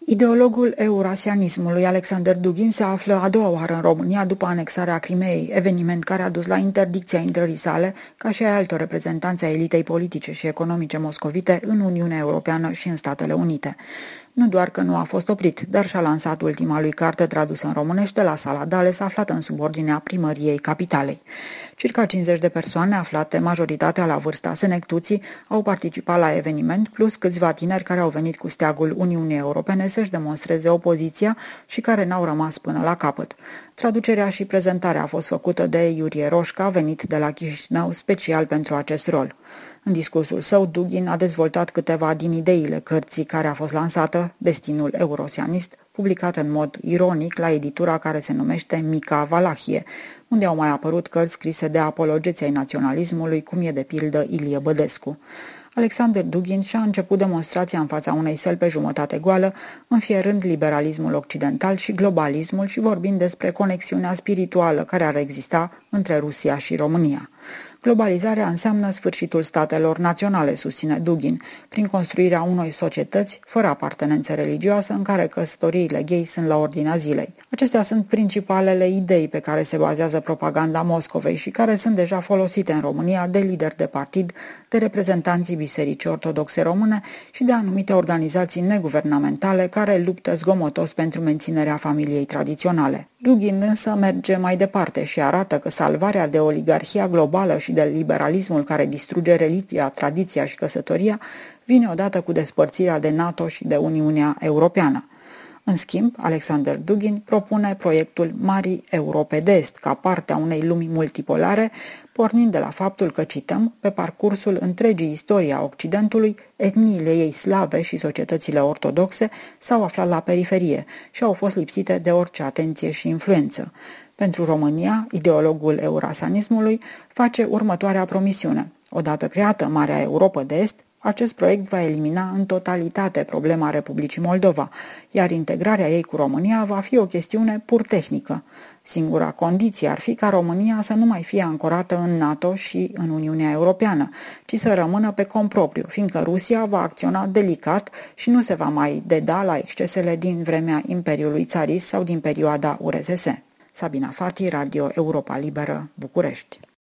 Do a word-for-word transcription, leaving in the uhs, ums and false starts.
Ideologul eurasianismului Alexander Dugin se află a doua oară în România după anexarea Crimeei, eveniment care a dus la interdicția intrării sale, ca și a altor reprezentanți ai elitei politice și economice moscovite în Uniunea Europeană și în Statele Unite. Nu doar că nu a fost oprit, dar și-a lansat ultima lui carte tradusă în românește la Sala Dales, aflată în subordinea primăriei capitalei. Circa cincizeci de persoane aflate, majoritatea la vârsta senectuții, au participat la eveniment, plus câțiva tineri care au venit cu steagul Uniunii Europene să-și demonstreze opoziția și care n-au rămas până la capăt. Traducerea și prezentarea a fost făcută de Iurie Roșca, venit de la Chișinău special pentru acest rol. În discursul său, Dugin a dezvoltat câteva din ideile cărții care a fost lansată, Destinul Eurosianist, publicată în mod ironic la editura care se numește Mica Valahie, unde au mai apărut cărți scrise de apologeții ai naționalismului, cum e de pildă Ilie Bădescu. Alexander Dugin și-a început demonstrația în fața unei săli pe jumătate goală, înfierând liberalismul occidental și globalismul și vorbind despre conexiunea spirituală care ar exista între Rusia și România. Globalizarea înseamnă sfârșitul statelor naționale, susține Dugin, prin construirea unei societăți fără apartenență religioasă în care căsătoriile gay sunt la ordinea zilei. Acestea sunt principalele idei pe care se bazează propaganda Moscovei și care sunt deja folosite în România de lideri de partid, de reprezentanții Bisericii Ortodoxe Române și de anumite organizații neguvernamentale care luptă zgomotos pentru menținerea familiei tradiționale. Dugin însă merge mai departe și arată că salvarea de oligarhia globală și de liberalismul care distruge religia, tradiția și căsătoria vine odată cu despărțirea de NATO și de Uniunea Europeană. În schimb, Alexander Dugin propune proiectul Marii Europe de Est ca parte a unei lumi multipolare, pornind de la faptul că, cităm, pe parcursul întregii istorii a Occidentului, etniile ei slave și societățile ortodoxe s-au aflat la periferie și au fost lipsite de orice atenție și influență. Pentru România, ideologul eurasianismului face următoarea promisiune. Odată creată Marea Europă de Est, acest proiect va elimina în totalitate problema Republicii Moldova, iar integrarea ei cu România va fi o chestiune pur tehnică. Singura condiție ar fi ca România să nu mai fie ancorată în NATO și în Uniunea Europeană, ci să rămână pe cont propriu, fiindcă Rusia va acționa delicat și nu se va mai deda la excesele din vremea Imperiului Țarist sau din perioada U R S S. Sabina Fati, Radio Europa Liberă, București.